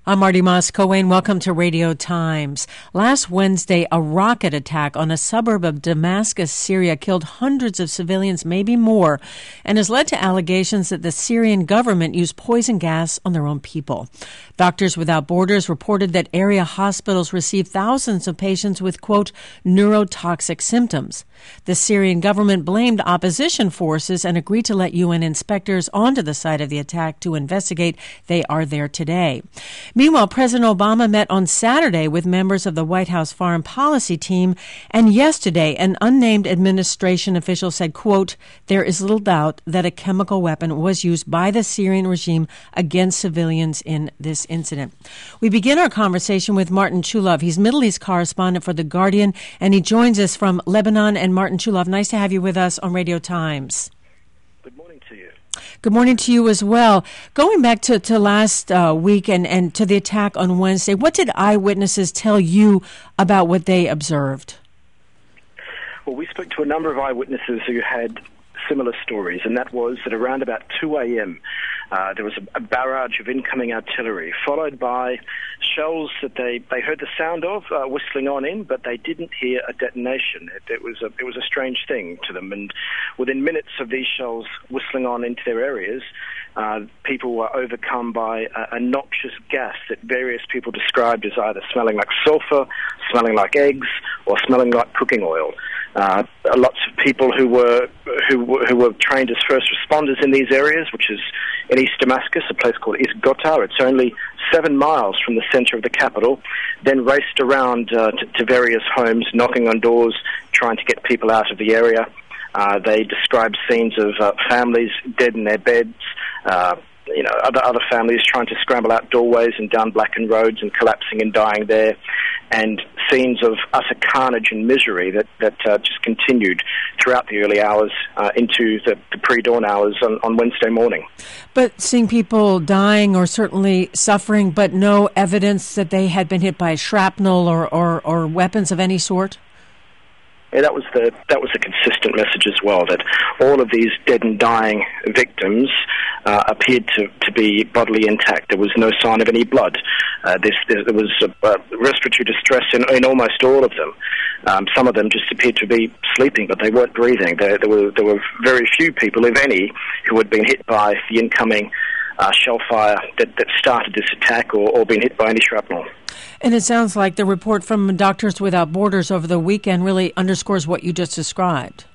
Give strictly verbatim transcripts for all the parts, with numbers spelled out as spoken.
I'm Marty Moss-Coane. Welcome to Radio Times. Last Wednesday, a rocket attack on a suburb of Damascus, Syria, killed hundreds of civilians, maybe more, and has led to allegations that the Syrian government used poison gas on their own people. Doctors Without Borders reported that area hospitals received thousands of patients with, quote, neurotoxic symptoms. The Syrian government blamed opposition forces and agreed to let U N inspectors onto the site of the attack to investigate. They are there today. Meanwhile, President Obama met on Saturday with members of the White House foreign policy team, and yesterday an unnamed administration official said, quote, there is little doubt that a chemical weapon was used by the Syrian regime against civilians in this incident. We begin our conversation with Martin Chulov. He's Middle East correspondent for The Guardian, and he joins us from Lebanon. And Martin Chulov, nice to have you with us on Radio Times. Good morning to you. Good morning to you as well. Going back to, to last uh, week and, and to the attack on Wednesday, what did eyewitnesses tell you about what they observed? Well, we spoke to a number of eyewitnesses who had similar stories, and that was that around about two a.m., uh, there was a, a barrage of incoming artillery, followed by shells that they, they heard the sound of uh, whistling on in, but they didn't hear a detonation. It, it was a it was a strange thing to them, and within minutes of these shells whistling on into their areas, uh, people were overcome by a, a noxious gas that various people described as either smelling like sulfur, smelling like eggs, or smelling like cooking oil. Uh, lots of people who were who, who were trained as first responders in these areas, which is in East Damascus, a place called East Ghouta. It's only seven miles from the center of the capital, then raced around uh, to, to various homes, knocking on doors, trying to get people out of the area. Uh, they described scenes of uh, families dead in their beds, uh, you know, other other families trying to scramble out doorways and down blackened roads and collapsing and dying there, and scenes of utter carnage and misery that, that uh, just continued throughout the early hours uh, into the, the pre-dawn hours on, on Wednesday morning. But seeing people dying or certainly suffering, but no evidence that they had been hit by shrapnel or, or, or weapons of any sort? Yeah, that was the that was a consistent message as well, that all of these dead and dying victims uh, appeared to, to be bodily intact. There was no sign of any blood. Uh, this, there, there was a, a respiratory distress in, in almost all of them. Um, some of them just appeared to be sleeping, but they weren't breathing. There, there were there were very few people, if any, who had been hit by the incoming uh, shell fire that, that started this attack or, or been hit by any shrapnel. And it sounds like the report from Doctors Without Borders over the weekend really underscores what you just described.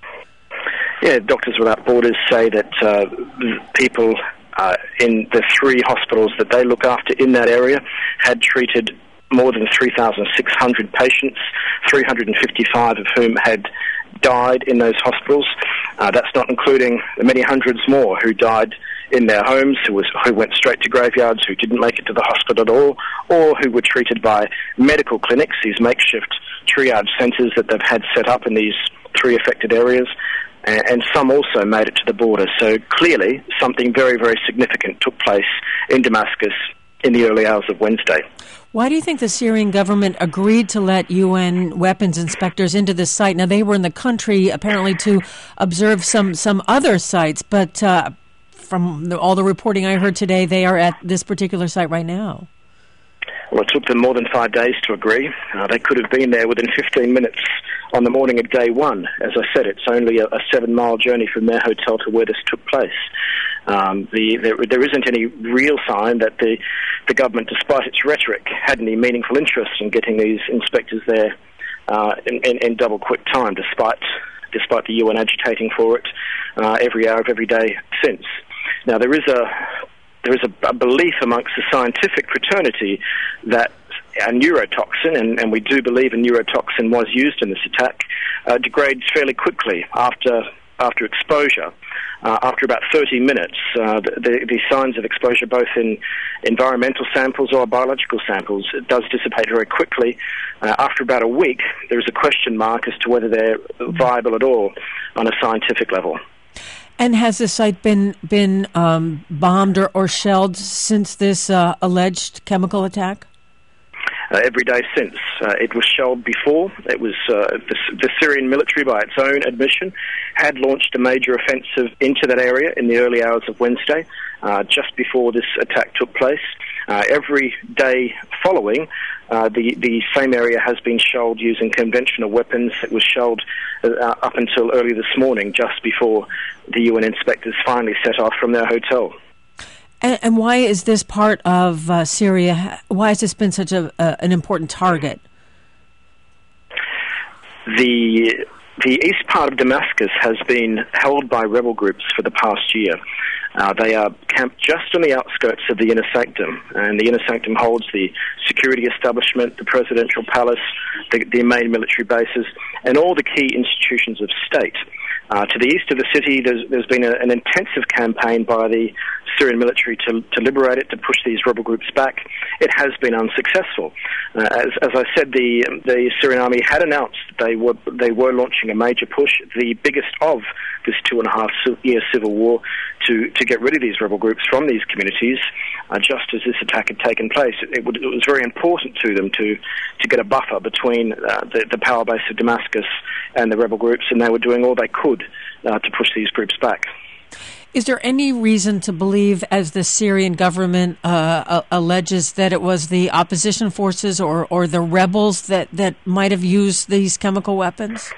Yeah, Doctors Without Borders say that uh, people uh, in the three hospitals that they look after in that area had treated more than three thousand six hundred patients, three hundred fifty-five of whom had died in those hospitals. Uh, that's not including the many hundreds more who died in their homes, who, was, who went straight to graveyards, who didn't make it to the hospital at all, or who were treated by medical clinics, these makeshift triage centres that they've had set up in these three affected areas, and, and some also made it to the border. So clearly something very, very significant took place in Damascus in the early hours of Wednesday. Why do you think the Syrian government agreed to let U N weapons inspectors into this site? Now, they were in the country apparently to observe some, some other sites, but uh, from the, all the reporting I heard today, they are at this particular site right now. Well, it took them more than five days to agree. Uh, they could have been there within fifteen minutes on the morning of day one. As I said, it's only a, a seven-mile journey from their hotel to where this took place. Um, the, there, there isn't any real sign that the, the government, despite its rhetoric, had any meaningful interest in getting these inspectors there uh, in, in, in double quick time, despite despite the U N agitating for it uh, every hour of every day since. Now, there is a there is a, a belief amongst the scientific fraternity that a neurotoxin, and, and we do believe a neurotoxin was used in this attack, uh, degrades fairly quickly after after exposure. Uh, after about thirty minutes, uh, the, the signs of exposure, both in environmental samples or biological samples, it does dissipate very quickly. Uh, after about a week, there is a question mark as to whether they're viable at all on a scientific level. And has the site been been um, bombed or, or shelled since this uh, alleged chemical attack? Uh, every day since. Uh, it was shelled before. It was uh, the, the Syrian military, by its own admission, had launched a major offensive into that area in the early hours of Wednesday, uh, just before this attack took place. Uh, every day following, uh, the, the same area has been shelled using conventional weapons. It was shelled uh, up until early this morning, just before the U N inspectors finally set off from their hotel. And, and why is this part of uh, Syria, why has this been such a, uh, an important target? The the east part of Damascus has been held by rebel groups for the past year. Uh, they are camped just on the outskirts of the inner sanctum, and the inner sanctum holds the security establishment, the presidential palace, the, the main military bases, and all the key institutions of state. Uh, to the east of the city, there's, there's been a, an intensive campaign by the Syrian military to, to liberate it, to push these rebel groups back. It has been unsuccessful. Uh, as, as I said, the the Syrian army had announced they were they were launching a major push, the biggest of this two and a half year civil war, to, to get rid of these rebel groups from these communities. Uh, just as this attack had taken place, it, it, would, it was very important to them to to get a buffer between uh, the, the power base of Damascus and the rebel groups, and they were doing all they could uh, to push these groups back. Is there any reason to believe, as the Syrian government uh, alleges, that it was the opposition forces or, or the rebels that, that might have used these chemical weapons?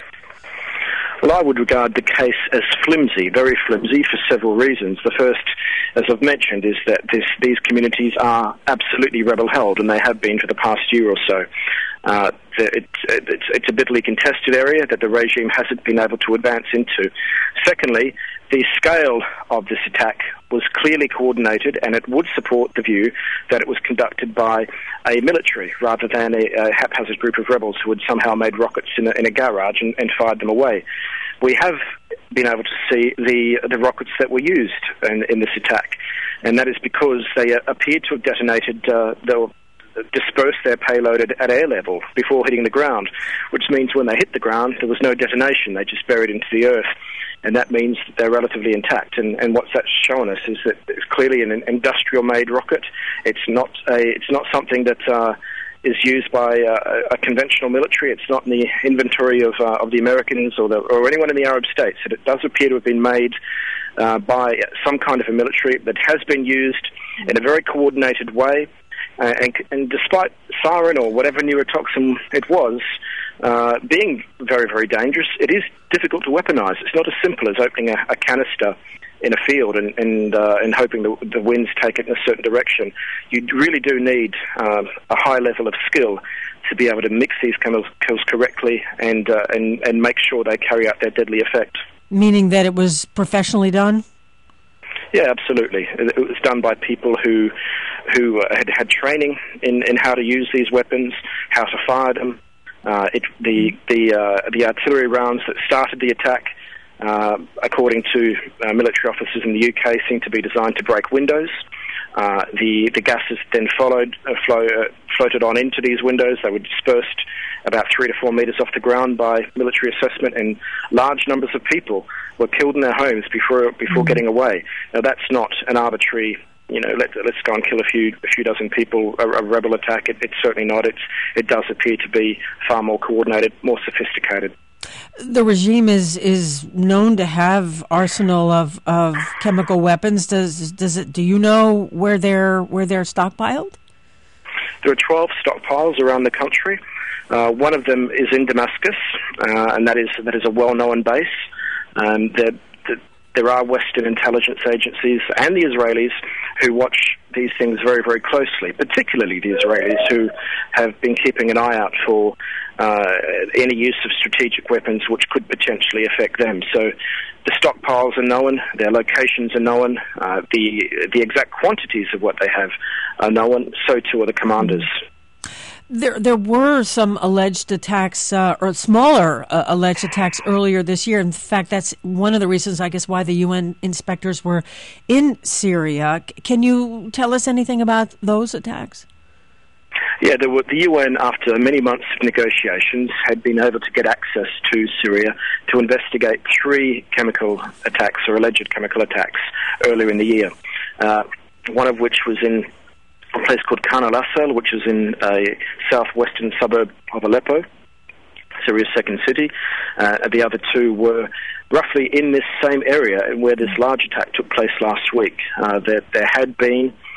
Well, I would regard the case as flimsy, very flimsy, for several reasons. The first, as I've mentioned, is that this, these communities are absolutely rebel-held, and they have been for the past year or so. Uh, it's, it's, it's a bitterly contested area that the regime hasn't been able to advance into. Secondly, the scale of this attack was clearly coordinated, and it would support the view that it was conducted by a military rather than a, a haphazard group of rebels who had somehow made rockets in a, in a garage and, and fired them away. We have been able to see the the rockets that were used in, in this attack, and that is because they uh, appeared to have detonated uh, the disperse their payload at, at air level before hitting the ground, which means when they hit the ground, there was no detonation. They just buried into the earth, and that means that they're relatively intact. And, and what that's shown us is that it's clearly an industrial-made rocket. It's not a, it's not something that uh, is used by uh, a conventional military. It's not in the inventory of uh, of the Americans or the, or anyone in the Arab states. And it does appear to have been made uh, by some kind of a military that has been used in a very coordinated way. Uh, and, and despite sarin or whatever neurotoxin it was, uh, being very, very dangerous, it is difficult to weaponize. It's not as simple as opening a, a canister in a field and and, uh, and hoping the, the winds take it in a certain direction. You really do need uh, a high level of skill to be able to mix these chemicals correctly and, uh, and, and make sure they carry out their deadly effect. Meaning that it was professionally done? Yeah, absolutely. It was done by people who who uh, had had training in, in how to use these weapons, how to fire them. Uh, it, the the uh, the artillery rounds that started the attack, uh, according to uh, military officers in the U K, seemed to be designed to break windows. Uh, the the gases then followed uh, flow, uh, floated on into these windows. They were dispersed about three to four meters off the ground by military assessment, and large numbers of people were killed in their homes before before mm-hmm. getting away. Now, that's not an arbitrary, you know, let, let's go and kill a few a few dozen people, a, a rebel attack. It, it's certainly not. It's it does appear to be far more coordinated, more sophisticated. The regime is is known to have arsenal of, of chemical weapons. Does does it? Do you know where they're where they're stockpiled? There are twelve stockpiles around the country. Uh, one of them is in Damascus, uh, and that is that is a well-known base. Um, there, there are Western intelligence agencies and the Israelis who watch these things very, very closely, particularly the Israelis, who have been keeping an eye out for uh, any use of strategic weapons which could potentially affect them. So the stockpiles are known, their locations are known, uh, the the exact quantities of what they have are known, so too are the commanders. There there were some alleged attacks, uh, or smaller uh, alleged attacks earlier this year. In fact, that's one of the reasons, I guess, why the U N inspectors were in Syria. Can you tell us anything about those attacks? Yeah, there were, the U N, after many months of negotiations, had been able to get access to Syria to investigate three chemical attacks, or alleged chemical attacks, earlier in the year. Uh, one of which was in a place called Khan al-Assal, which is in a southwestern suburb of Aleppo, Syria's second city. Uh, the other two were roughly in this same area where this large attack took place last week. Uh, there, there had been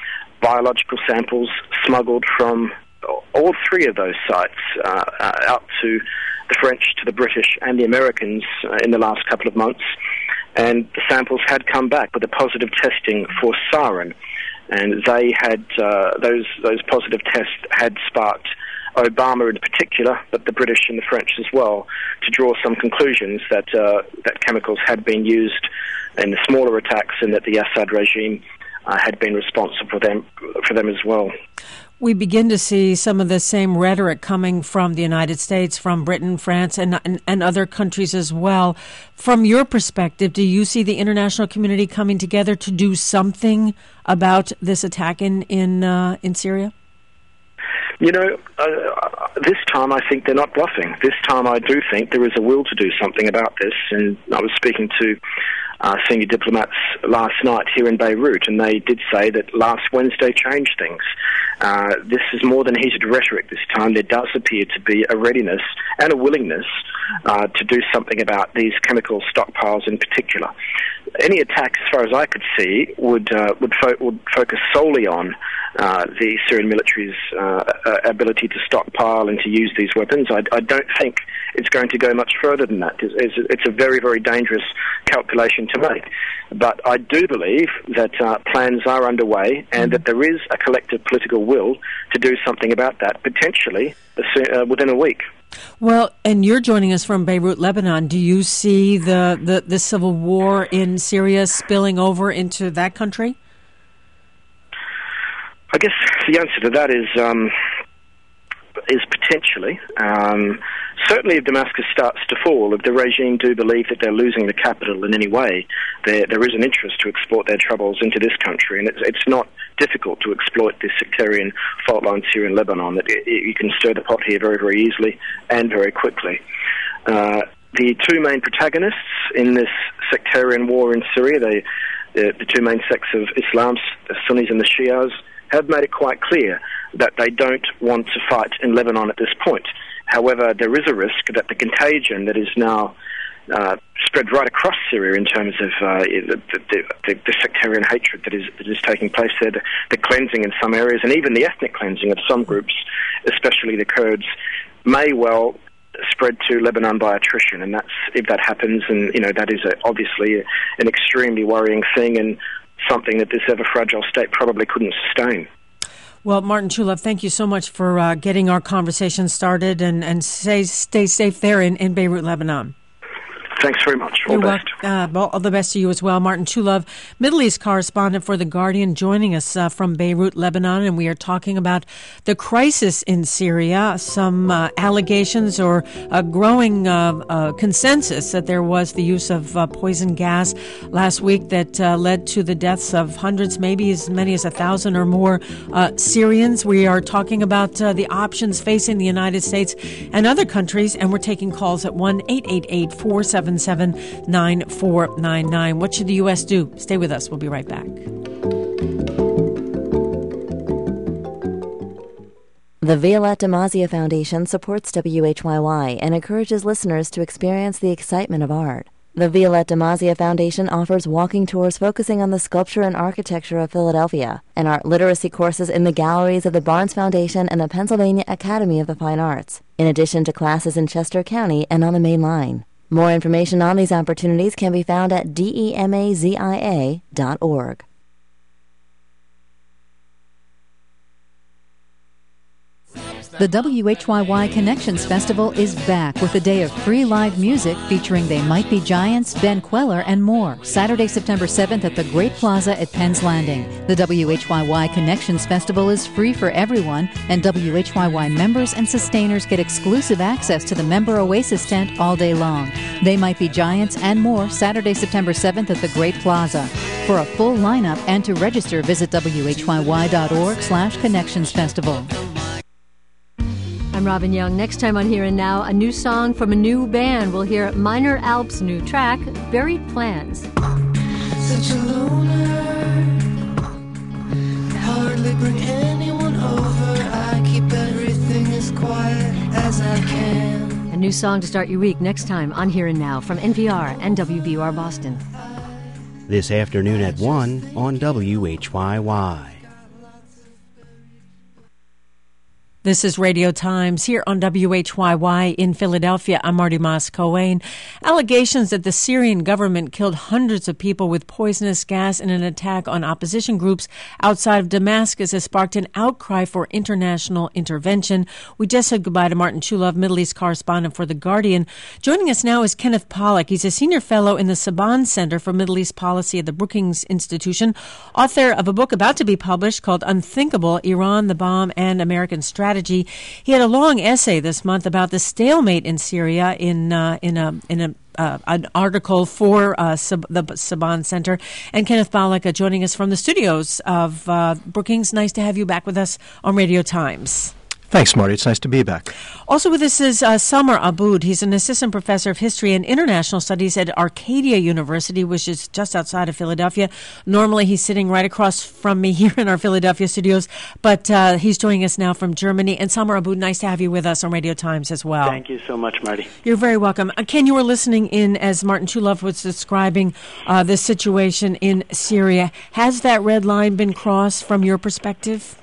biological samples smuggled from all three of those sites uh, uh, out to the French, to the British, and the Americans uh, in the last couple of months. And the samples had come back with a positive testing for sarin. And they had, uh, those those positive tests had sparked Obama in particular, but the British and the French as well, to draw some conclusions that uh, that chemicals had been used in the smaller attacks and that the Assad regime uh, had been responsible for them, for them as well. We begin to see some of the same rhetoric coming from the United States, from Britain, France, and, and and other countries as well. From your perspective, do you see the international community coming together to do something about this attack in in uh, in Syria? You know, uh, this time I think they're not bluffing. This time I do think there is a will to do something about this. And I was speaking to uh, senior diplomats last night here in Beirut, and they did say that last Wednesday changed things. Uh, this is more than heated rhetoric this time. There does appear to be a readiness and a willingness uh, to do something about these chemical stockpiles in particular. Any attack, as far as I could see, would uh, would, fo- would focus solely on uh, the Syrian military's uh, uh, ability to stockpile and to use these weapons. I, I don't think it's going to go much further than that. It's, it's, it's a very, very dangerous calculation to make. But I do believe that uh, plans are underway and that there is a collective political will to do something about that, potentially uh, within a week. Well, and you're joining us from Beirut, Lebanon. Do you see the, the, the civil war in Syria spilling over into that country? I guess the answer to that is um, is potentially. Um, certainly if Damascus starts to fall, if the regime do believe that they're losing the capital in any way, there, there is an interest to export their troubles into this country, and it's, it's not difficult to exploit this sectarian fault line here in Lebanon. That it, it, you can stir the pot here very, very easily and very quickly. Uh, the two main protagonists in this sectarian war in Syria, they, the, the two main sects of Islam, the Sunnis and the Shias, have made it quite clear that they don't want to fight in Lebanon at this point. However, there is a risk that the contagion that is now uh, spread right across Syria in terms of uh, the, the, the, the sectarian hatred that is, that is taking place there, the, the cleansing in some areas, and even the ethnic cleansing of some groups, especially the Kurds, may well spread to Lebanon by attrition. And that's, if that happens, and you know, that is a, obviously a, an extremely worrying thing, and something that this ever-fragile state probably couldn't sustain. Well, Martin Chulov, thank you so much for uh, getting our conversation started, and, and stay, stay safe there in, in Beirut, Lebanon. Thanks very much. All You're the best. Well, uh, all the best to you as well. Martin Chulov, Middle East correspondent for The Guardian, joining us uh, from Beirut, Lebanon, and we are talking about the crisis in Syria, some uh, allegations or a growing uh, uh, consensus that there was the use of uh, poison gas last week that uh, led to the deaths of hundreds, maybe as many as a thousand or more uh, Syrians. We are talking about uh, the options facing the United States and other countries, and we're taking calls at one eight eight eight, four seven seven, nine four nine nine. What should the U S do? Stay with us. We'll be right back. The Violette DiMaggio Foundation supports W H Y Y and encourages listeners to experience the excitement of art. The Violette DiMaggio Foundation offers walking tours focusing on the sculpture and architecture of Philadelphia, and art literacy courses in the galleries of the Barnes Foundation and the Pennsylvania Academy of the Fine Arts, in addition to classes in Chester County and on the Main Line. More information on these opportunities can be found at demazia dot org. The W H Y Y Connections Festival is back with a day of free live music featuring They Might Be Giants, Ben Queller, and more. Saturday, September seventh at the Great Plaza at Penn's Landing. The W H Y Y Connections Festival is free for everyone, and W H Y Y members and sustainers get exclusive access to the Member Oasis tent all day long. They Might Be Giants and more, Saturday, September seventh at the Great Plaza. For a full lineup and to register, visit W H Y Y dot org slash Connections Festival. I'm Robin Young. Next time on Here and Now, a new song from a new band. We'll hear Minor Alp's new track, Buried Plans. Such a loner, hardly bring anyone over. I keep everything as quiet as I can. A new song to start your week next time on Here and Now from N P R and W B U R Boston. This afternoon at one on W H Y Y. This is Radio Times here on W H Y Y in Philadelphia. I'm Marty Moss-Cohen. Allegations that the Syrian government killed hundreds of people with poisonous gas in an attack on opposition groups outside of Damascus has sparked an outcry for international intervention. We just said goodbye to Martin Chulov, Middle East correspondent for The Guardian. Joining us now is Kenneth Pollack. He's a senior fellow in the Saban Center for Middle East Policy at the Brookings Institution, author of a book about to be published called Unthinkable, Iran, the Bomb, and American Strategy. He had a long essay this month about the stalemate in Syria in uh, in a in a uh, an article for uh, Sab- the Saban Center. And Kenneth Pollack uh, joining us from the studios of uh, Brookings. Nice to have you back with us on Radio Times. Thanks, Marty. It's nice to be back. Also with us is uh, Samar Aboud. He's an assistant professor of history and international studies at Arcadia University, which is just outside of Philadelphia. Normally, he's sitting right across from me here in our Philadelphia studios, but uh, he's joining us now from Germany. And Samar Aboud, nice to have you with us on Radio Times as well. Thank you so much, Marty. You're very welcome. Uh, Ken, you were listening in as Martin Chulov was describing uh, the situation in Syria. Has that red line been crossed from your perspective?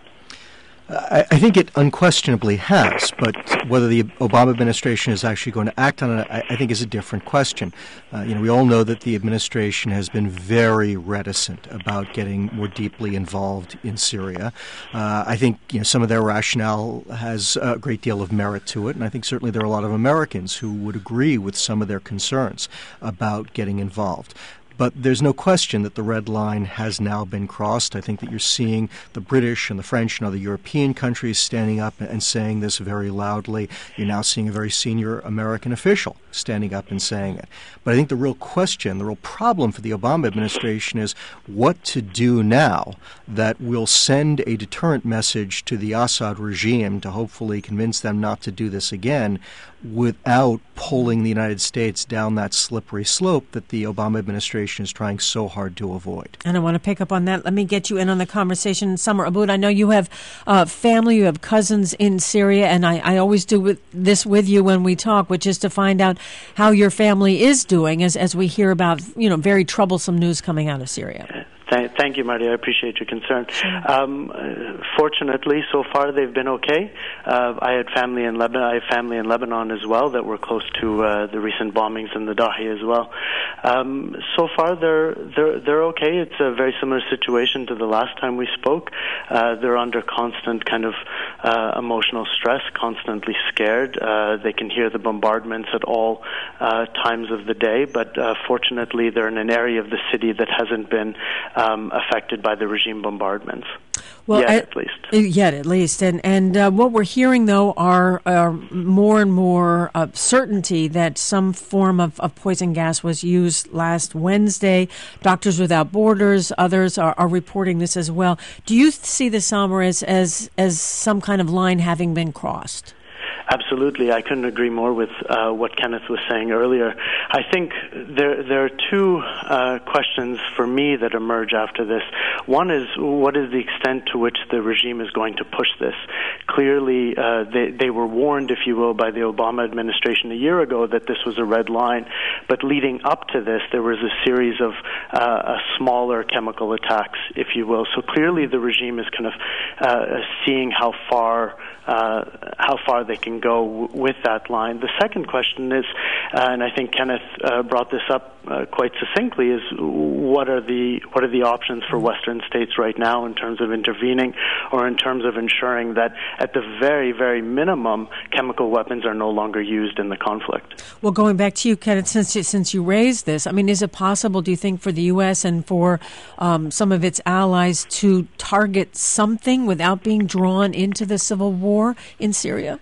I, I think it unquestionably has, but whether the Obama administration is actually going to act on it, I, I think is a different question. Uh, you know, we all know that the administration has been very reticent about getting more deeply involved in Syria. Uh, I think, you know, some of their rationale has a great deal of merit to it, and I think certainly there are a lot of Americans who would agree with some of their concerns about getting involved. But there's no question that the red line has now been crossed. I think that you're seeing the British and the French and other European countries standing up and saying this very loudly. You're now seeing a very senior American official standing up and saying it. But I think the real question, the real problem for the Obama administration is what to do now that will send a deterrent message to the Assad regime to hopefully convince them not to do this again without pulling the United States down that slippery slope that the Obama administration is trying so hard to avoid. And I want to pick up on that. Let me get you in on the conversation. Samar Aboud, I know you have uh, family, you have cousins in Syria, and I, I always do with this with you when we talk, which is to find out how your family is doing as, as we hear about, you know, very troublesome news coming out of Syria. Thank you, Marty. I appreciate your concern. Um, uh, fortunately, so far they've been okay. Uh, I had family in Lebanon. I have family in Lebanon as well that were close to uh, the recent bombings in the Dahi as well. Um, so far, they're they're they're okay. It's a very similar situation to the last time we spoke. Uh, they're under constant kind of uh, emotional stress, constantly scared. Uh, they can hear the bombardments at all uh, times of the day, but uh, fortunately, they're in an area of the city that hasn't been Um, affected by the regime bombardments. Well, yet, at, at least. Yet, at least. And and uh, what we're hearing, though, are uh, more and more uh, certainty that some form of, of poison gas was used last Wednesday. Doctors Without Borders, others are, are reporting this as well. Do you see the Samar as, as, as some kind of line having been crossed? Absolutely. I couldn't agree more with uh, what Kenneth was saying earlier. I think there there are two uh, questions for me that emerge after this. One is, what is the extent to which the regime is going to push this? Clearly, uh, they, they were warned, if you will, by the Obama administration a year ago that this was a red line. But leading up to this, there was a series of uh, smaller chemical attacks, if you will. So clearly the regime is kind of uh, seeing how far Uh, how far they can go w- with that line. The second question is, uh, and I think Kenneth uh, brought this up uh, quite succinctly, is what are the what are the options for Western states right now in terms of intervening, or in terms of ensuring that at the very, very minimum, chemical weapons are no longer used in the conflict. Well, going back to you, Kenneth, since you, since you raised this, I mean, is it possible, do you think, for the U S and for um, some of its allies to target something without being drawn into the civil war in Syria?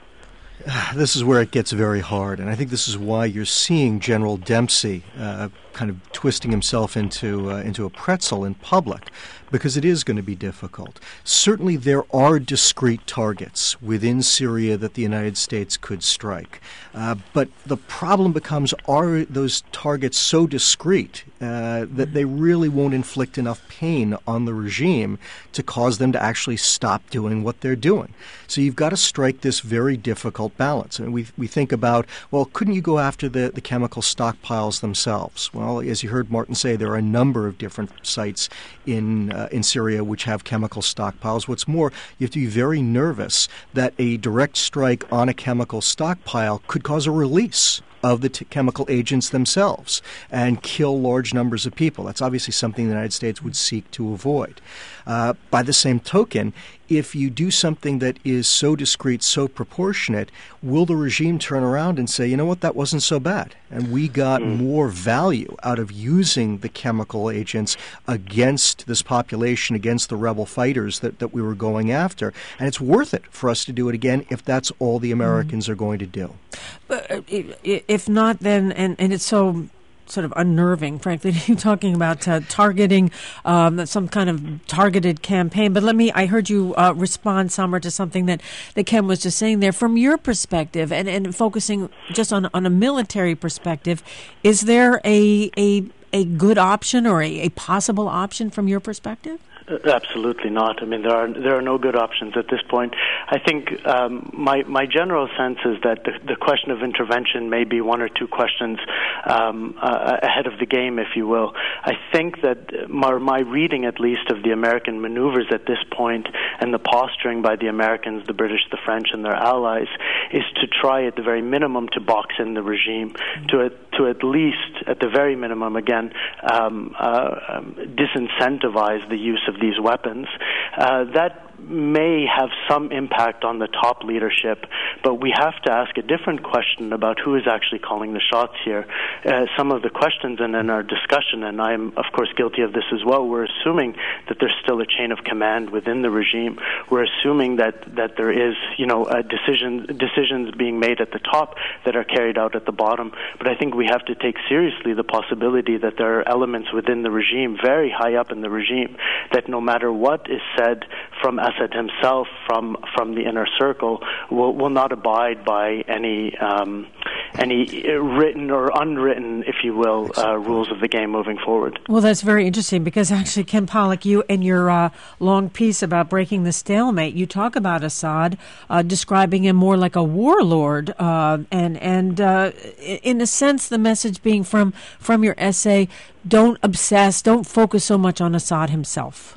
This is where it gets very hard, and I think this is why you're seeing General Dempsey uh, kind of twisting himself into uh, into a pretzel in public, because it is going to be difficult. Certainly there are discrete targets within Syria that the United States could strike. Uh, but the problem becomes, are those targets so discrete uh, that they really won't inflict enough pain on the regime to cause them to actually stop doing what they're doing? So you've got to strike this very difficult balance. And we we think about, well, couldn't you go after the, the chemical stockpiles themselves? Well, as you heard Martin say, there are a number of different sites in uh, in Syria which have chemical stockpiles. What's more, you have to be very nervous that a direct strike on a chemical stockpile could cause a release of the t- chemical agents themselves and kill large numbers of people. That's obviously something the United States would seek to avoid. Uh, by the same token, if you do something that is so discreet, so proportionate, will the regime turn around and say, you know what, that wasn't so bad, and we got mm. more value out of using the chemical agents against this population, against the rebel fighters that, that we were going after, and it's worth it for us to do it again if that's all the Americans mm. are going to do. But if not, then, and, and it's so sort of unnerving, frankly, you're talking about uh, targeting um, some kind of targeted campaign. But let me, I heard you uh, respond, Samer, to something that, that Ken was just saying there. From your perspective, and, and focusing just on, on a military perspective, is there a a, a good option or a, a possible option from your perspective? Absolutely not. I mean, there are there are no good options at this point. I think um, my my general sense is that the, the question of intervention may be one or two questions um, uh, ahead of the game, if you will. I think that my, my reading, at least, of the American maneuvers at this point and the posturing by the Americans, the British, the French, and their allies is to try, at the very minimum, to box in the regime, to to at least, at the very minimum, again, um, uh, um, disincentivize the use of these weapons. Uh, that may have some impact on the top leadership, but we have to ask a different question about who is actually calling the shots here. Uh, some of the questions and in our discussion, and I'm of course guilty of this as well, we're assuming that there's still a chain of command within the regime. We're assuming that, that there is, you know, a decision, decisions being made at the top that are carried out at the bottom. But I think we have to take seriously the possibility that there are elements within the regime, very high up in the regime, that no matter what is said from Assad himself, from from the inner circle, will will not abide by any um, any written or unwritten, if you will, uh, rules of the game moving forward. Well, that's very interesting because actually, Ken Pollack, you in your uh, long piece about breaking the stalemate, you talk about Assad, uh, describing him more like a warlord, uh, and and uh, in a sense, the message being from from your essay, don't obsess, don't focus so much on Assad himself.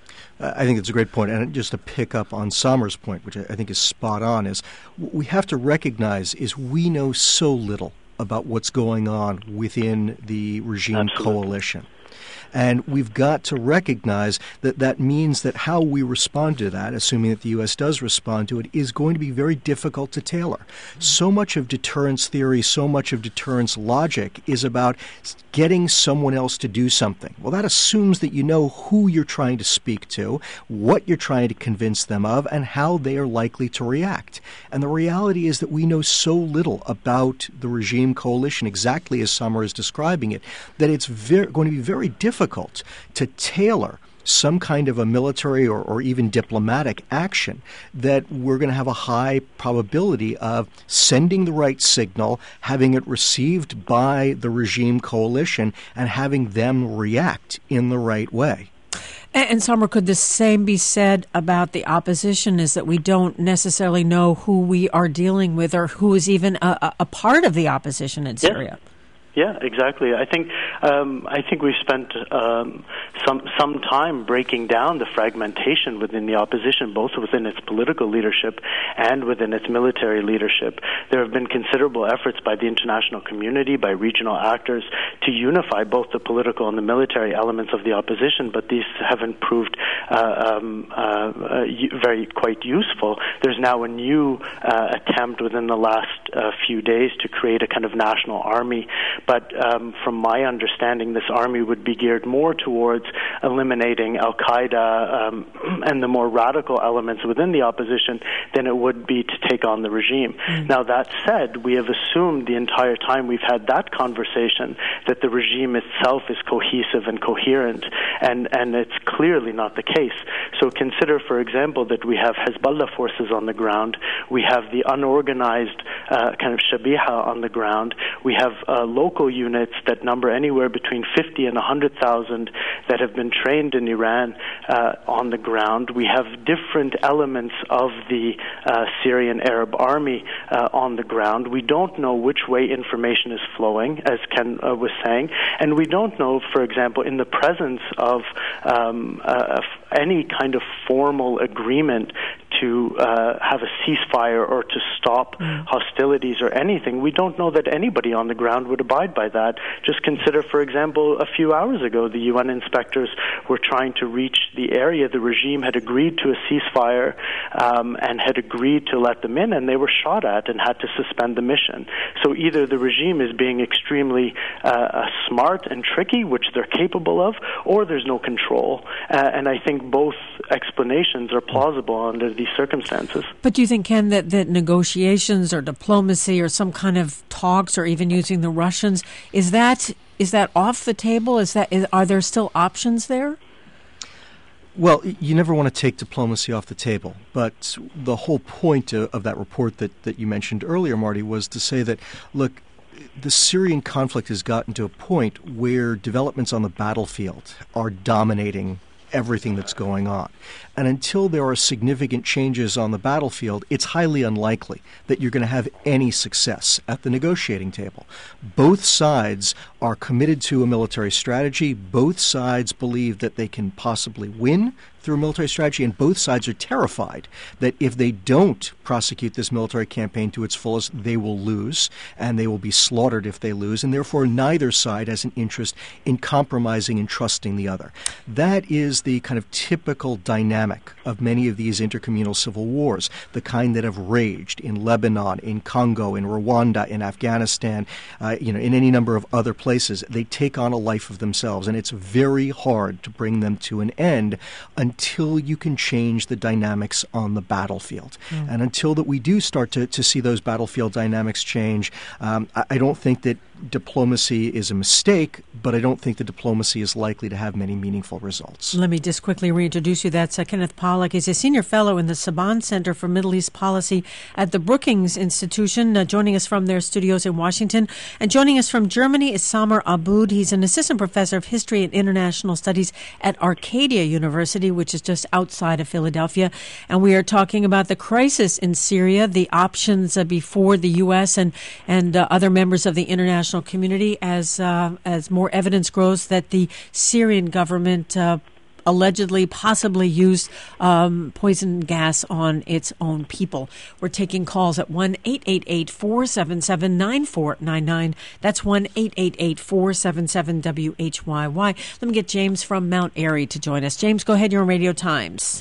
I think it's a great point. And just to pick up on Samer's point, which I think is spot on, is what we have to recognize is we know so little about what's going on within the regime Absolutely. coalition. And we've got to recognize that that means that how we respond to that, assuming that the U S does respond to it, is going to be very difficult to tailor. So much of deterrence theory, so much of deterrence logic is about getting someone else to do something. Well, that assumes that you know who you're trying to speak to, what you're trying to convince them of, and how they are likely to react. And the reality is that we know so little about the regime coalition, exactly as Samer is describing it, that it's very, going to be very difficult to tailor some kind of a military or, or even diplomatic action that we're going to have a high probability of sending the right signal, having it received by the regime coalition, and having them react in the right way. And, and Samer, could the same be said about the opposition, is that we don't necessarily know who we are dealing with or who is even a, a part of the opposition in Syria? Yeah. Yeah, exactly. I think um, I think we've spent um, some some time breaking down the fragmentation within the opposition, both within its political leadership and within its military leadership. There have been considerable efforts by the international community, by regional actors, to unify both the political and the military elements of the opposition, but these haven't proved uh, um, uh, uh, very quite useful. There's now a new uh, attempt within the last uh, few days to create a kind of national army. But um, from my understanding, this army would be geared more towards eliminating Al-Qaeda um, and the more radical elements within the opposition than it would be to take on the regime. Mm. Now, that said, we have assumed the entire time we've had that conversation that the regime itself is cohesive and coherent, and, and it's clearly not the case. So consider, for example, that we have Hezbollah forces on the ground, we have the unorganized uh, uh, kind of shabiha on the ground. We have uh, local units that number anywhere between fifty and one hundred thousand that have been trained in Iran uh, on the ground. We have different elements of the uh, Syrian Arab army uh, on the ground. We don't know which way information is flowing, as Ken uh, was saying, and we don't know, for example, in the presence of um, uh, any kind of formal agreement to uh, have a ceasefire or to stop mm. hostilities or anything, we don't know that anybody on the ground would abide by that. Just consider, for example, a few hours ago, the U N inspectors were trying to reach the area. The regime had agreed to a ceasefire um, and had agreed to let them in, and they were shot at and had to suspend the mission. So either the regime is being extremely uh, smart and tricky, which they're capable of, or there's no control. Uh, and I think both explanations are plausible under these circumstances. But do you think, Ken, that, that negotiations or diplomacy or some kind of talks or even using the Russians, is that is that off the table? Is that is, are there still options there? Well, you never want to take diplomacy off the table, but the whole point of, of that report that, that you mentioned earlier, Marty, was to say that, look, the Syrian conflict has gotten to a point where developments on the battlefield are dominating everything that's going on. And until there are significant changes on the battlefield, it's highly unlikely that you're going to have any success at the negotiating table. Both sides are committed to a military strategy. Both sides believe that they can possibly win through a military strategy, and both sides are terrified that if they don't prosecute this military campaign to its fullest, they will lose, and they will be slaughtered if they lose, and therefore neither side has an interest in compromising and trusting the other. That is the kind of typical dynamic of many of these intercommunal civil wars, the kind that have raged in Lebanon, in Congo, in Rwanda, in Afghanistan, uh, you know, in any number of other places. They take on a life of themselves, and it's very hard to bring them to an end until you can change the dynamics on the battlefield. Mm. And until that we do start to, to see those battlefield dynamics change, um, I, I don't think that diplomacy is a mistake, but I don't think the diplomacy is likely to have many meaningful results. Let me just quickly reintroduce you. That's uh, Kenneth Pollack. He's a senior fellow in the Saban Center for Middle East Policy at the Brookings Institution, uh, joining us from their studios in Washington. And joining us from Germany is Samer Aboud. He's an assistant professor of history and international studies at Arcadia University, which is just outside of Philadelphia. And we are talking about the crisis in Syria, the options uh, before the U S and, and uh, other members of the international community as uh, as more evidence grows that the Syrian government uh, allegedly, possibly used um, poison gas on its own people. We're taking calls at one eight eight eight, four seven seven, nine four nine nine. That's one eight eight eight, four seven seven, W H Y Y. Let me get James from Mount Airy to join us. James, go ahead. You're on Radio Times.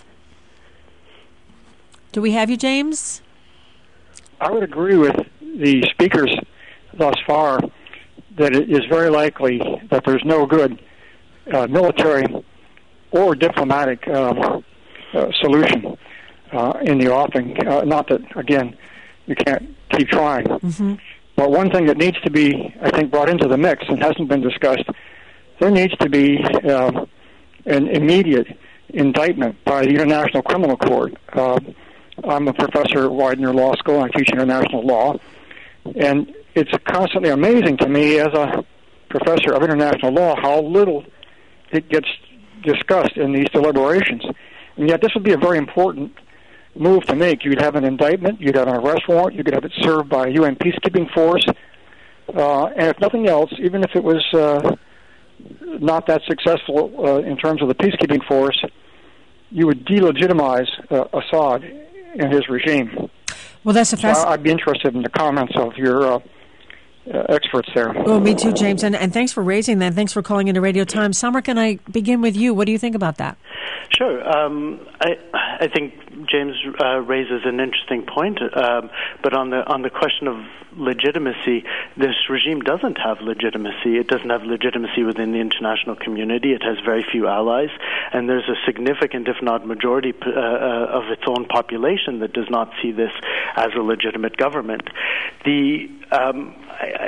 Do we have you, James? I would agree with the speakers thus far that it is very likely that there's no good uh, military or diplomatic uh, uh, solution uh, in the offing. Uh, not that, again, you can't keep trying. Mm-hmm. But one thing that needs to be, I think, brought into the mix and hasn't been discussed, there needs to be uh, an immediate indictment by the International Criminal Court. Uh, I'm a professor at Widener Law School, and I teach international law, and it's constantly amazing to me as a professor of international law how little it gets discussed in these deliberations. And yet this would be a very important move to make. You'd have an indictment, you'd have an arrest warrant, you could have it served by a U N peacekeeping force, uh, and if nothing else, even if it was uh, not that successful uh, in terms of the peacekeeping force, you would delegitimize uh, Assad and his regime. Well, that's a fast- so I'd be interested in the comments of your uh, uh, experts there. Well, me too, James, and, and thanks for raising that. Thanks for calling into Radio Times. Samer, can I begin with you? What do you think about that? Sure. Um, I I think James uh, raises an interesting point, um, but on the on the question of legitimacy, this regime doesn't have legitimacy. It doesn't have legitimacy within the international community. It has very few allies, and there's a significant, if not majority, uh, uh, of its own population that does not see this as a legitimate government. The um, I, I,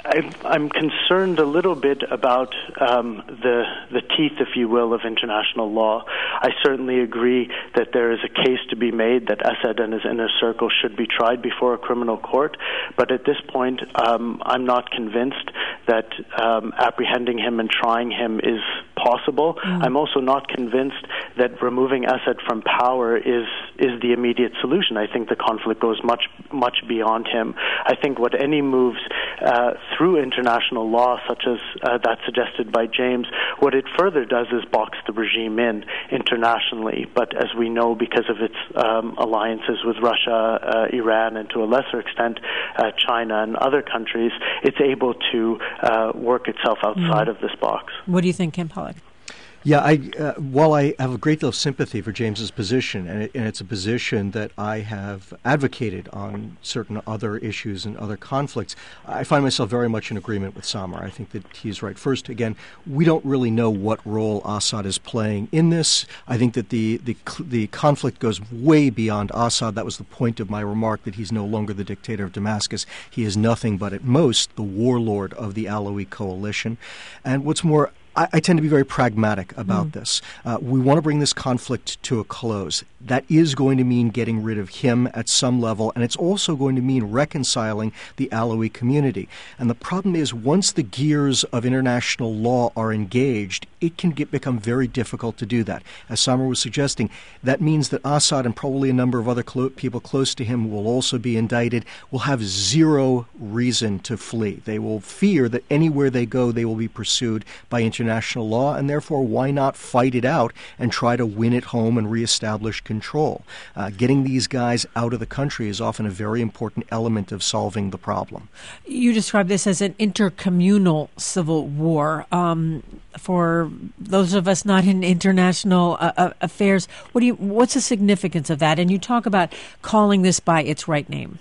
I, I'm concerned a little bit about um, the the teeth, if you will, of international law. I certainly agree that there is a case to be made that Assad and his inner circle should be tried before a criminal court, but at this point, um, I'm not convinced that um, apprehending him and trying him is possible. Mm. I'm also not convinced that removing Assad from power is is the immediate solution. I think the conflict goes much much beyond him. I think what any moves uh, through international law, such as uh, that suggested by James, what it further does is box the regime in internationally. But as we know, because of its um, alliances with Russia, uh, Iran, and to a lesser extent uh, China and other countries, it's able to uh, work itself outside mm. of this box. What do you think, Ken Pollack? Yeah, I, uh, while I have a great deal of sympathy for James's position, and, it, and it's a position that I have advocated on certain other issues and other conflicts, I find myself very much in agreement with Samar. I think that he's right. First, again, we don't really know what role Assad is playing in this. I think that the, the, the conflict goes way beyond Assad. That was the point of my remark, that he's no longer the dictator of Damascus. He is nothing but, at most, the warlord of the Alawi coalition. And what's more, I, I tend to be very pragmatic about mm. this. Uh, we want to bring this conflict to a close. That is going to mean getting rid of him at some level, and it's also going to mean reconciling the Alawi community. And the problem is, once the gears of international law are engaged, it can get, become very difficult to do that. As Samar was suggesting, that means that Assad and probably a number of other clo- people close to him will also be indicted, will have zero reason to flee. They will fear that anywhere they go, they will be pursued by international international law, and therefore why not fight it out and try to win it home and reestablish control? Uh, getting these guys out of the country is often a very important element of solving the problem. You describe this as an intercommunal civil war. Um, for those of us not in international uh, affairs, what do you? What's the significance of that? And you talk about calling this by its right name.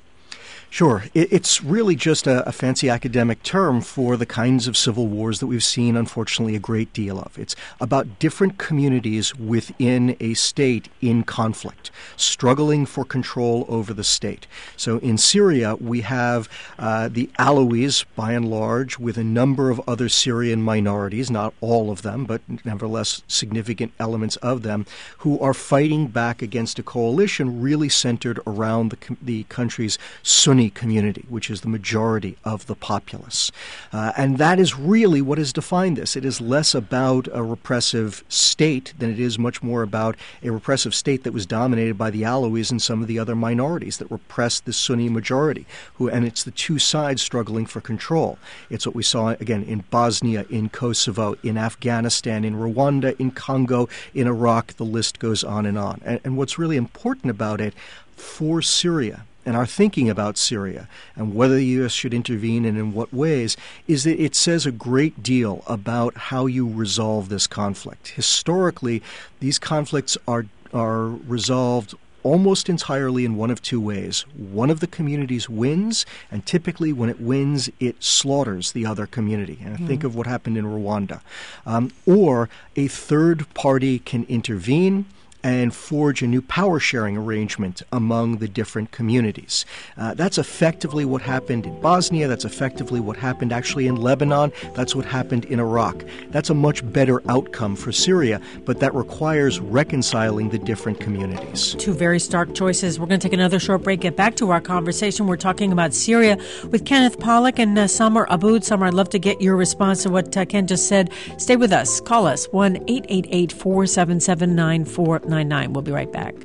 Sure. It's really just a, a fancy academic term for the kinds of civil wars that we've seen, unfortunately, a great deal of. It's about different communities within a state in conflict, struggling for control over the state. So in Syria, we have uh, the Alawis, by and large, with a number of other Syrian minorities, not all of them, but nevertheless significant elements of them, who are fighting back against a coalition really centered around the, the country's Sunni community, which is the majority of the populace. Uh, and that is really what has defined this. It is less about a repressive state than it is much more about a repressive state that was dominated by the Alawis and some of the other minorities that repressed the Sunni majority. Who, and it's the two sides struggling for control. It's what we saw, again, in Bosnia, in Kosovo, in Afghanistan, in Rwanda, in Congo, in Iraq. The list goes on and on. And, and what's really important about it for Syria and our thinking about Syria and whether the U S should intervene and in what ways is that it says a great deal about how you resolve this conflict. Historically, these conflicts are are resolved almost entirely in one of two ways. One of the communities wins, and typically when it wins, it slaughters the other community. And mm. think of what happened in Rwanda. Um, or a third party can intervene and forge a new power-sharing arrangement among the different communities. Uh, that's effectively what happened in Bosnia. That's effectively what happened actually in Lebanon. That's what happened in Iraq. That's a much better outcome for Syria, but that requires reconciling the different communities. Two very stark choices. We're going to take another short break, get back to our conversation. We're talking about Syria with Kenneth Pollack and uh, Samar Aboud. Samar, I'd love to get your response to what uh, Ken just said. Stay with us. Call us, one eight eight eight, four seven seven, nine four nine nine. We'll be right back.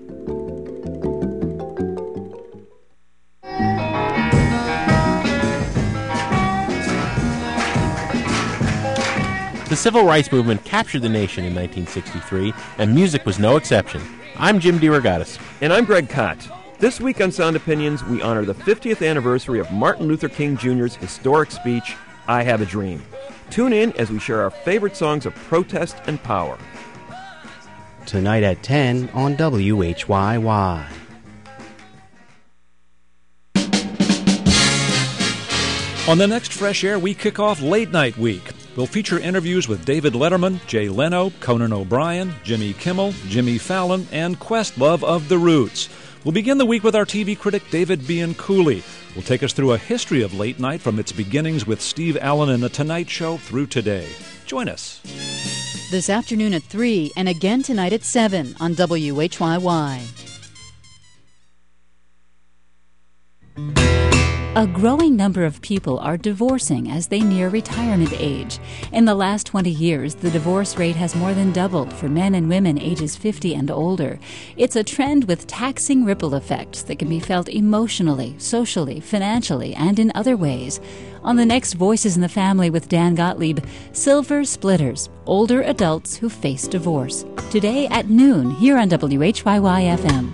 The civil rights movement captured the nation in nineteen sixty-three, and music was no exception. I'm Jim DeRogatis. And I'm Greg Kot. This week on Sound Opinions, we honor the fiftieth anniversary of Martin Luther King Junior's historic speech, I Have a Dream. Tune in as we share our favorite songs of protest and power. Tonight at ten on W H Y Y. On the next Fresh Air, we kick off Late Night Week. We'll feature interviews with David Letterman, Jay Leno, Conan O'Brien, Jimmy Kimmel, Jimmy Fallon, and Questlove of The Roots. We'll begin the week with our T V critic David Bianculli. Will take us through a history of late night from its beginnings with Steve Allen and The Tonight Show through today. Join us. This afternoon at three and again tonight at seven on W H Y Y. A growing number of people are divorcing as they near retirement age. In the last twenty years, the divorce rate has more than doubled for men and women ages fifty and older. It's a trend with taxing ripple effects that can be felt emotionally, socially, financially, and in other ways. On the next Voices in the Family with Dan Gottlieb, Silver Splitters, older adults who face divorce. Today at noon here on W H Y Y F M.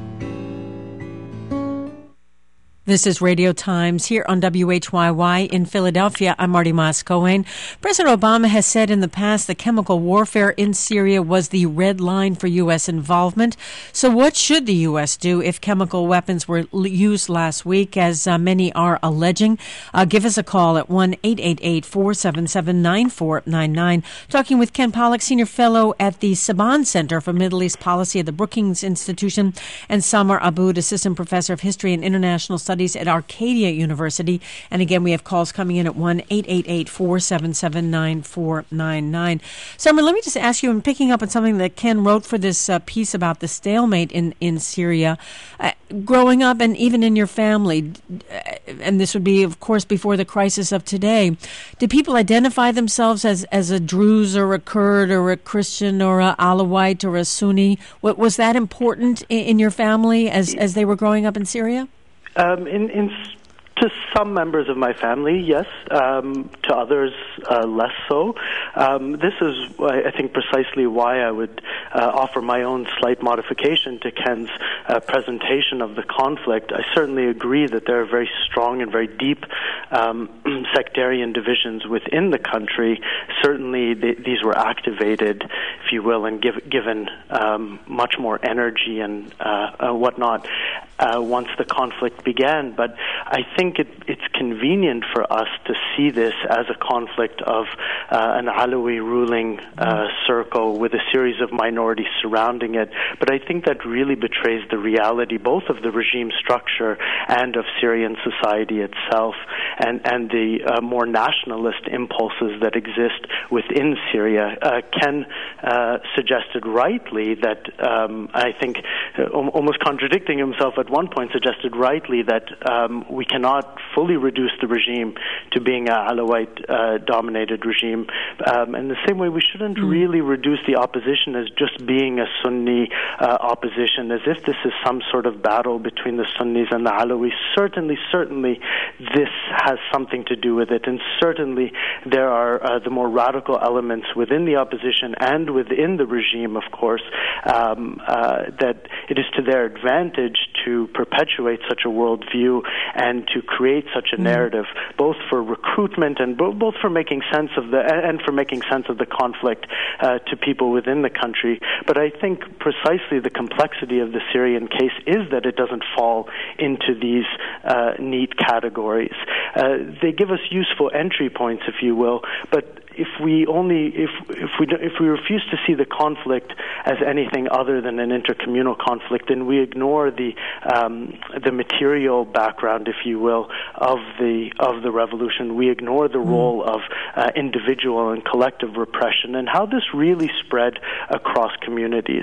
This is Radio Times here on W H Y Y in Philadelphia. I'm Marty Moss-Cohen. President Obama has said in the past that chemical warfare in Syria was the red line for U S involvement. So what should the U S do if chemical weapons were used last week, as uh, many are alleging? Uh, give us a call at one eight eight eight, four seven seven, nine four nine nine. Talking with Ken Pollack, Senior Fellow at the Saban Center for Middle East Policy at the Brookings Institution, and Samar Abood, Assistant Professor of History and International Studies at Arcadia University. And again, we have calls coming in at one eight eight eight, four seven seven, nine four nine nine. Summer, let me just ask you, I'm picking up on something that Ken wrote for this uh, piece about the stalemate in, in Syria. Uh, growing up and even in your family, uh, and this would be, of course, before the crisis of today, did people identify themselves as, as a Druze or a Kurd or a Christian or a Alawite or a Sunni? What, was that important in, in your family as, as they were growing up in Syria? Um, in, in to some members of my family, yes. Um, to others, uh, less so. Um, this is, I think, precisely why I would uh, offer my own slight modification to Ken's uh, presentation of the conflict. I certainly agree that there are very strong and very deep um, sectarian divisions within the country. Certainly, th- these were activated, if you will, and give, given um, much more energy and uh, uh, whatnot uh, once the conflict began. But I think It, it's convenient for us to see this as a conflict of uh, an Alawi ruling uh, circle with a series of minorities surrounding it. But I think that really betrays the reality both of the regime structure and of Syrian society itself, and, and the uh, more nationalist impulses that exist within Syria. Uh, Ken uh, suggested rightly that, um, I think, uh, almost contradicting himself at one point, suggested rightly that um, we cannot fully reduce the regime to being an Alawite-dominated uh, regime. Um, in the same way, we shouldn't mm. really reduce the opposition as just being a Sunni uh, opposition, as if this is some sort of battle between the Sunnis and the Alawis. Certainly, certainly, this has something to do with it, and certainly there are uh, the more radical elements within the opposition and within the regime, of course, um, uh, that it is to their advantage to perpetuate such a worldview and to create such a narrative, both for recruitment and bo- both for making sense of the and for making sense of the conflict uh, to people within the country. But I think precisely the complexity of the Syrian case is that it doesn't fall into these uh, neat categories. Uh, they give us useful entry points, if you will, but if we only if if we if we refuse to see the conflict as anything other than an intercommunal conflict, then we ignore the um, the material background, if you will, of the of the revolution. We ignore the role of uh, individual and collective repression and how this really spread across communities.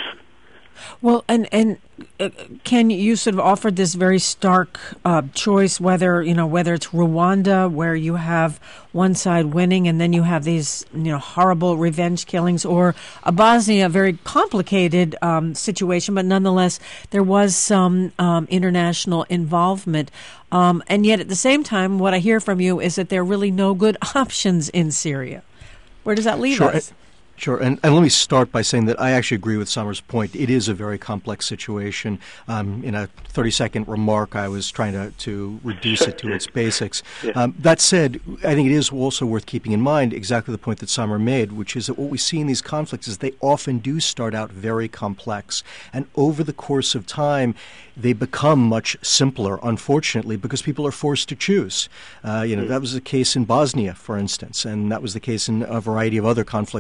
Well, and and uh, Ken, you sort of offered this very stark uh, choice, whether you know whether it's Rwanda, where you have one side winning, and then you have these you know horrible revenge killings, or a Bosnia, a very complicated um, situation, but nonetheless there was some um, international involvement. Um, and yet, at the same time, what I hear from you is that there are really no good options in Syria. Where does that leave sure. us? Sure, and, and let me start by saying that I actually agree with Summer's point. It is a very complex situation. Um, in a thirty-second remark, I was trying to, to reduce it to its basics. Yeah. Um, that said, I think it is also worth keeping in mind exactly the point that Summer made, which is that what we see in these conflicts is they often do start out very complex. And over the course of time, they become much simpler, unfortunately, because people are forced to choose. Uh, you know, mm. that was the case in Bosnia, for instance, and that was the case in a variety of other conflicts as well.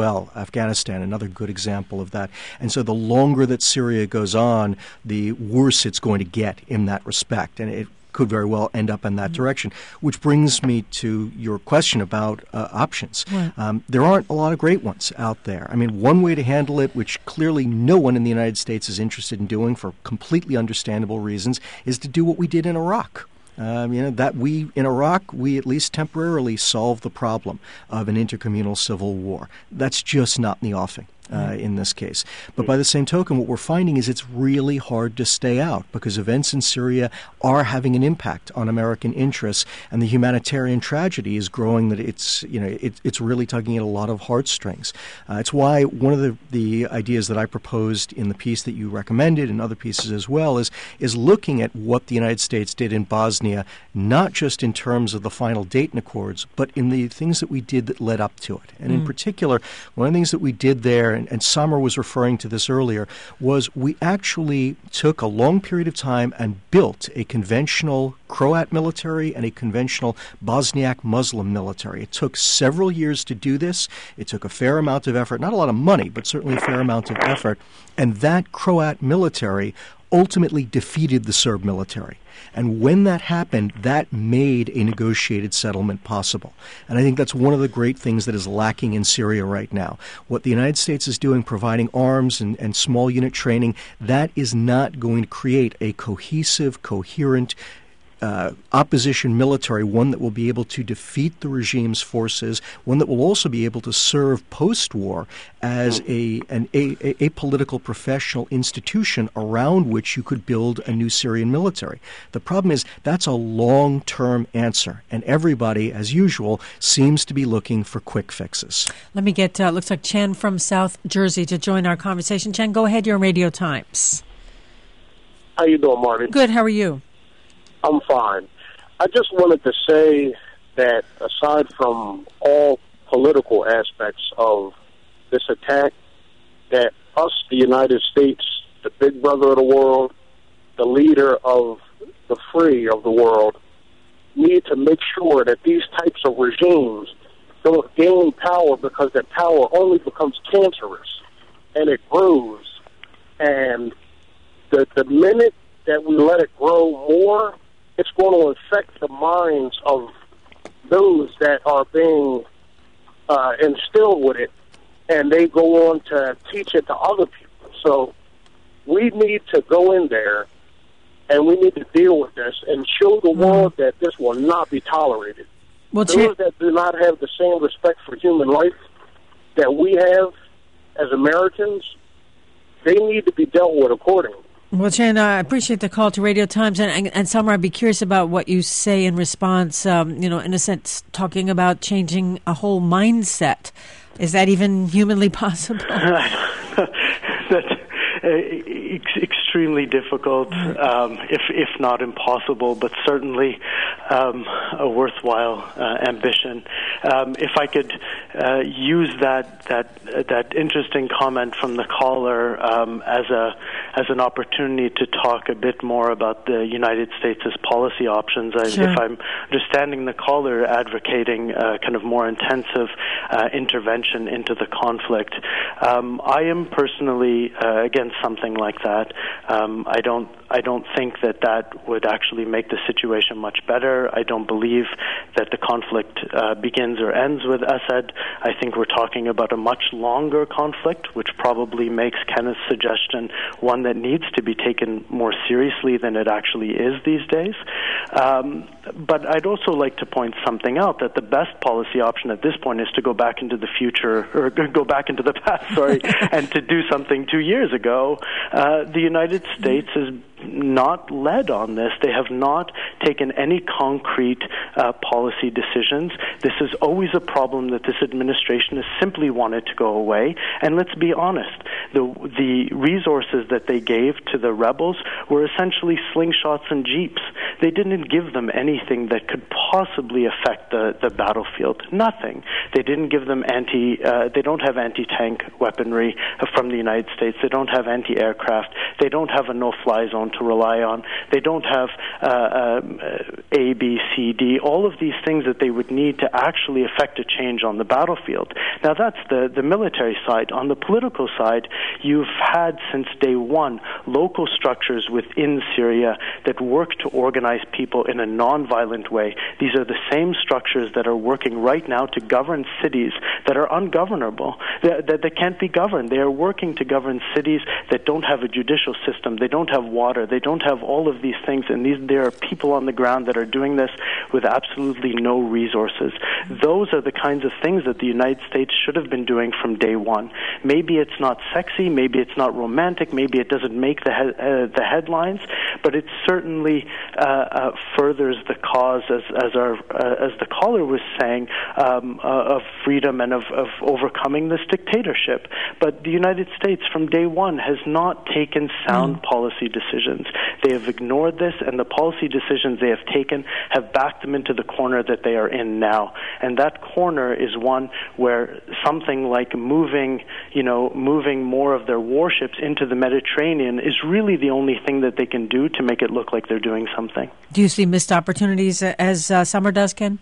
well. Afghanistan, another good example of that. And so the longer that Syria goes on, the worse it's going to get in that respect. And it could very well end up in that mm-hmm. direction, which brings me to your question about uh, options. Right. Um, there aren't a lot of great ones out there. I mean, one way to handle it, which clearly no one in the United States is interested in doing for completely understandable reasons, is to do what we did in Iraq. Um, you know, that we, in Iraq, we at least temporarily solved the problem of an intercommunal civil war. That's just not in the offing. Uh, in this case. But by the same token, what we're finding is it's really hard to stay out because events in Syria are having an impact on American interests, and the humanitarian tragedy is growing that it's, you know, it, it's really tugging at a lot of heartstrings. Uh, it's why one of the, the ideas that I proposed in the piece that you recommended and other pieces as well is, is looking at what the United States did in Bosnia, not just in terms of the final Dayton Accords, but in the things that we did that led up to it. And mm. in particular, one of the things that we did there, and, and Summer was referring to this earlier, was we actually took a long period of time and built a conventional Croat military and a conventional Bosniak Muslim military. It took several years to do this. It took a fair amount of effort, not a lot of money, but certainly a fair amount of effort. And that Croat military ultimately defeated the Serb military. And when that happened, that made a negotiated settlement possible. And I think that's one of the great things that is lacking in Syria right now. What the United States is doing, providing arms and, and small unit training, that is not going to create a cohesive, coherent Uh, opposition military, one that will be able to defeat the regime's forces, one that will also be able to serve post-war as a an a, a, a political professional institution around which you could build a new Syrian military. The problem is that's a long-term answer, and everybody, as usual, seems to be looking for quick fixes. Let me get, uh, looks like Chen from South Jersey to join our conversation. Chen, go ahead, you're on Radio Times. How you doing, Marty? Good, how are you? I'm fine. I just wanted to say that aside from all political aspects of this attack, that us, the United States, the big brother of the world, the leader of the free of the world, need to make sure that these types of regimes don't gain power, because that power only becomes cancerous and it grows. And the, the minute that we let it grow more, it's going to affect the minds of those that are being uh, instilled with it, and they go on to teach it to other people. So we need to go in there, and we need to deal with this and show the world that this will not be tolerated. Well, those that do not have the same respect for human life that we have as Americans, they need to be dealt with accordingly. Well, Chen, I appreciate the call to Radio Times. And, and, and Summer, I'd be curious about what you say in response, um, you know, in a sense, talking about changing a whole mindset. Is that even humanly possible? That's uh, ex- extremely difficult, um, if if not impossible, but certainly um, a worthwhile uh, ambition. Um, if I could uh, use that that uh, that interesting comment from the caller um, as a as an opportunity to talk a bit more about the United States' policy options. I, Sure. If I'm understanding the caller advocating uh, kind of more intensive uh, intervention into the conflict, um, I am personally uh, against something like that. Um, I don't I don't think that that would actually make the situation much better. I don't believe that the conflict uh, begins or ends with Assad. I think we're talking about a much longer conflict, which probably makes Kenneth's suggestion one that needs to be taken more seriously than it actually is these days. Um, but I'd also like to point something out, that the best policy option at this point is to go back into the future, or go back into the past, sorry, and to do something two years ago. Uh, the United States is not led on this. They have not taken any concrete uh, policy decisions. This is always a problem that this administration has simply wanted to go away. And let's be honest, the the resources that they gave to the rebels were essentially slingshots and jeeps. they didn't give them anything that could possibly affect the, the battlefield. Nothing. They didn't give them anti, uh, they don't have anti-tank weaponry from the United States. They don't have anti-aircraft. They don't have a no-fly zone to rely on. They don't have uh, uh, A, B, C, D, all of these things that they would need to actually affect a change on the battlefield. Now, that's the, the military side. On the political side, you've had since day one local structures within Syria that work to organize people in a non-violent way. These are the same structures that are working right now to govern cities that are ungovernable, that, that, that can't be governed. They are working to govern cities that don't have a judicial system, they don't have water, they don't have all of these things, and these, there are people on the ground that are doing this with absolutely no resources. Those are the kinds of things that the United States should have been doing from day one. Maybe it's not sexy, maybe it's not romantic, maybe it doesn't make the, he- uh, the headlines, but it certainly uh, uh, furthers the cause, as, as, our, uh, as the caller was saying, um, uh, of freedom and of, of overcoming this dictatorship. But the United States from day one has not taken sound mm. policy decisions. They have ignored this, and the policy decisions they have taken have backed them into the corner that they are in now. And that corner is one where something like moving, you know, moving more of their warships into the Mediterranean is really the only thing that they can do to make it look like they're doing something. Do you see missed opportunities as uh, Summer does, Ken?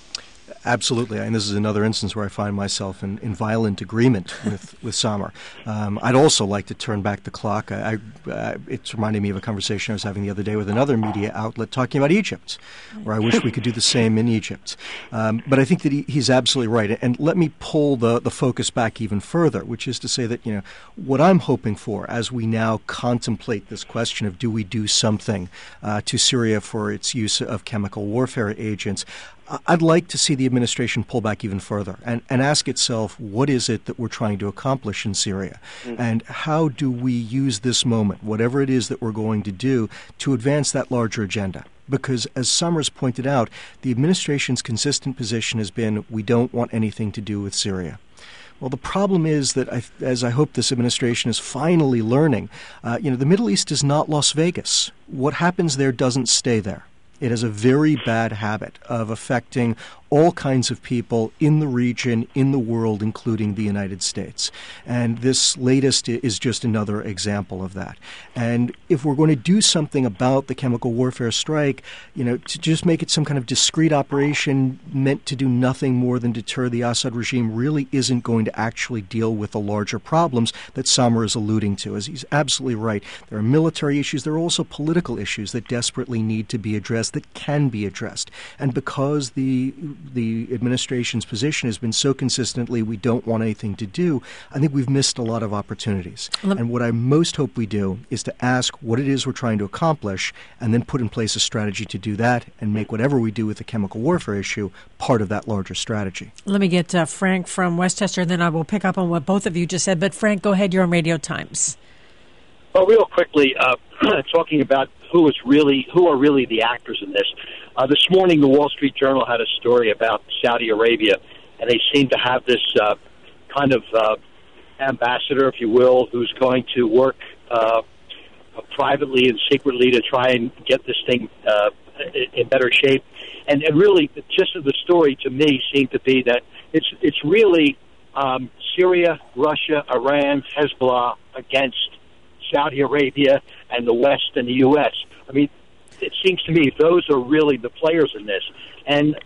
Absolutely, and this is another instance where I find myself in, in violent agreement with, with Samer. Um, I'd also like to turn back the clock. I, I, uh, it's reminding me of a conversation I was having the other day with another media outlet talking about Egypt, where I wish we could do the same in Egypt. Um, but I think that he, he's absolutely right. And let me pull the, the focus back even further, which is to say that, you know, what I'm hoping for as we now contemplate this question of do we do something uh, to Syria for its use of chemical warfare agents, I'd like to see the administration pull back even further and, and ask itself, what is it that we're trying to accomplish in Syria? Mm-hmm. And how do we use this moment, whatever it is that we're going to do, to advance that larger agenda? Because, as Summers pointed out, the administration's consistent position has been, we don't want anything to do with Syria. Well, the problem is that, I, as I hope this administration is finally learning, uh, you know, the Middle East is not Las Vegas. What happens there doesn't stay there. It has a very bad habit of affecting all kinds of people in the region, in the world, including the United States. And this latest is just another example of that. And if we're going to do something about the chemical warfare strike, you know, to just make it some kind of discrete operation meant to do nothing more than deter the Assad regime really isn't going to actually deal with the larger problems that Samer is alluding to. As he's absolutely right. There are military issues. There are also political issues that desperately need to be addressed, that can be addressed. And because the the administration's position has been so consistently, we don't want anything to do, I think we've missed a lot of opportunities. Let and what I most hope we do is to ask what it is we're trying to accomplish and then put in place a strategy to do that and make whatever we do with the chemical warfare issue part of that larger strategy. Let me get uh, Frank from Westchester, and then I will pick up on what both of you just said. But Frank, go ahead. You're on Radio Times. Well, real quickly, uh, talking about who is really, who are really the actors in this. Uh, this morning, the Wall Street Journal had a story about Saudi Arabia, and they seem to have this uh, kind of uh, ambassador, if you will, who's going to work uh, privately and secretly to try and get this thing uh, in better shape. And, and really, the gist of the story to me seemed to be that it's it's really um, Syria, Russia, Iran, Hezbollah against Saudi Arabia and the West and the U S. I mean, it seems to me those are really the players in this. And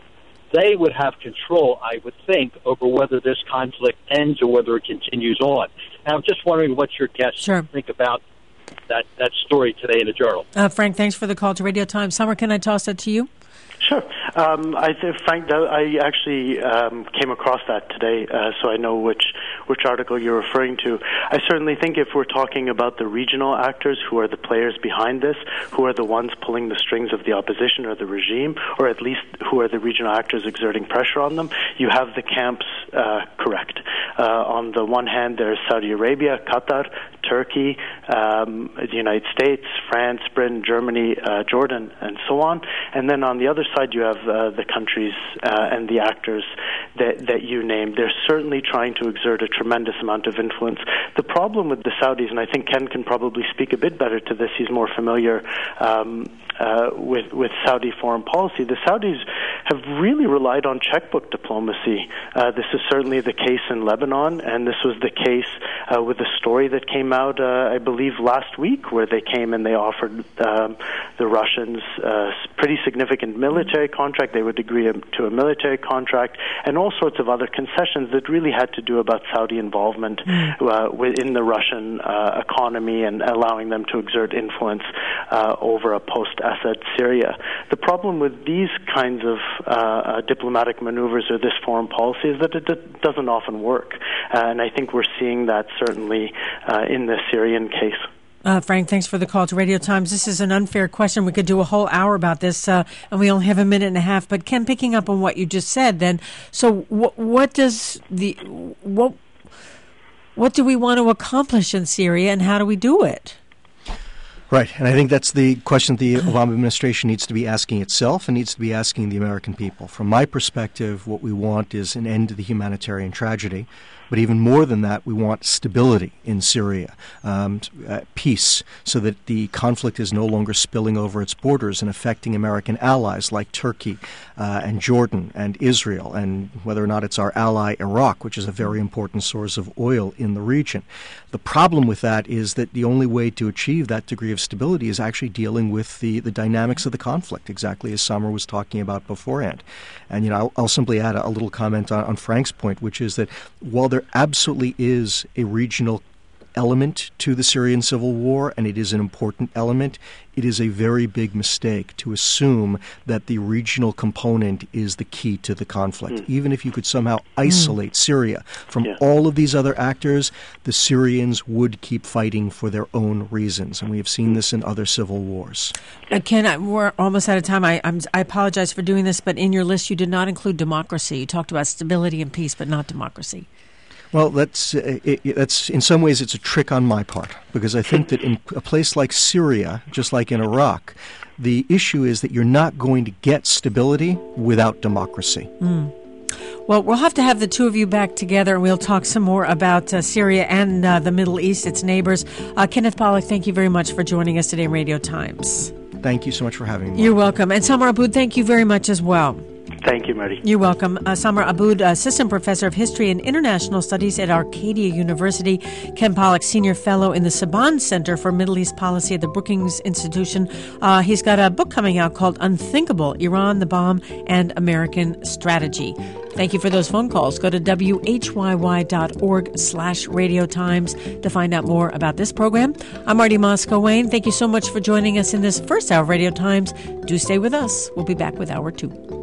they would have control, I would think, over whether this conflict ends or whether it continues on. And I'm just wondering what your guests sure. think about that, that story today in the Journal. Uh, Frank, thanks for the call to Radio Times. Summer, can I toss that to you? Sure. Um, I think, Frank, I actually um, came across that today, uh, so I know which which article you're referring to. I certainly think if we're talking about the regional actors who are the players behind this, who are the ones pulling the strings of the opposition or the regime, or at least who are the regional actors exerting pressure on them, you have the camps uh, correct. Uh, on the one hand, there's Saudi Arabia, Qatar, Turkey, um, the United States, France, Britain, Germany, uh, Jordan, and so on. And then on the other side, you have uh, the countries uh, and the actors that, that you named. They're certainly trying to exert a tremendous amount of influence. The problem with the Saudis, and I think Ken can probably speak a bit better to this, he's more familiar um, uh, uh, with with Saudi foreign policy. The Saudis have really relied on checkbook diplomacy. Uh, this is certainly the case in Lebanon, and this was the case uh, with the story that came out, uh, I believe, last week, where they came and they offered um, the Russians a pretty significant military contract. They would agree to a military contract and all sorts of other concessions that really had to do about Saudi involvement uh, within the Russian uh, economy and allowing them to exert influence uh, over a post-Assad Syria. The problem with these kinds of uh, uh, diplomatic maneuvers or this foreign policy is that it d- doesn't often work. Uh, and I think we're seeing that certainly uh, in the Syrian case. Uh, Frank, thanks for the call to Radio Times. This is an unfair question. We could do a whole hour about this, uh, and we only have a minute and a half. But Ken, picking up on what you just said, then, so wh- what does the what what do we want to accomplish in Syria, and how do we do it? Right, and I think that's the question the Obama administration needs to be asking itself and needs to be asking the American people. From my perspective, what we want is an end to the humanitarian tragedy. But even more than that, we want stability in Syria, um, uh, peace, so that the conflict is no longer spilling over its borders and affecting American allies like Turkey uh, and Jordan and Israel, and whether or not it's our ally Iraq, which is a very important source of oil in the region. The problem with that is that the only way to achieve that degree of stability is actually dealing with the, the dynamics of the conflict, exactly as Samar was talking about beforehand. And, you know, I'll, I'll simply add a, a little comment on, on Frank's point, which is that while there absolutely is a regional element to the Syrian civil war, and it is an important element, it is a very big mistake to assume that the regional component is the key to the conflict. Mm. Even if you could somehow isolate mm. Syria from yeah. all of these other actors, the Syrians would keep fighting for their own reasons, and we have seen this in other civil wars. Uh, Ken, I, we're almost out of time. I, I'm, I apologize for doing this, but in your list you did not include democracy. You talked about stability and peace, but not democracy. Well, that's, uh, it, that's in some ways it's a trick on my part, because I think that in a place like Syria, just like in Iraq, the issue is that you're not going to get stability without democracy. Mm. Well, we'll have to have the two of you back together, and we'll talk some more about uh, Syria and uh, the Middle East, its neighbors. Uh, Kenneth Pollack, thank you very much for joining us today on Radio Times. Thank you so much for having me. You're welcome. And Samar Aboud, thank you very much as well. Thank you, Marty. You're welcome. Uh, Samar Aboud, Assistant Professor of History and International Studies at Arcadia University. Ken Pollack, Senior Fellow in the Saban Center for Middle East Policy at the Brookings Institution. Uh, he's got a book coming out called Unthinkable, Iran, the Bomb, and American Strategy. Thank you for those phone calls. Go to W H Y Y dot org slash Radio Times to find out more about this program. I'm Marty Moscow-Wayne. Thank you so much for joining us in this first hour of Radio Times. Do stay with us. We'll be back with hour two.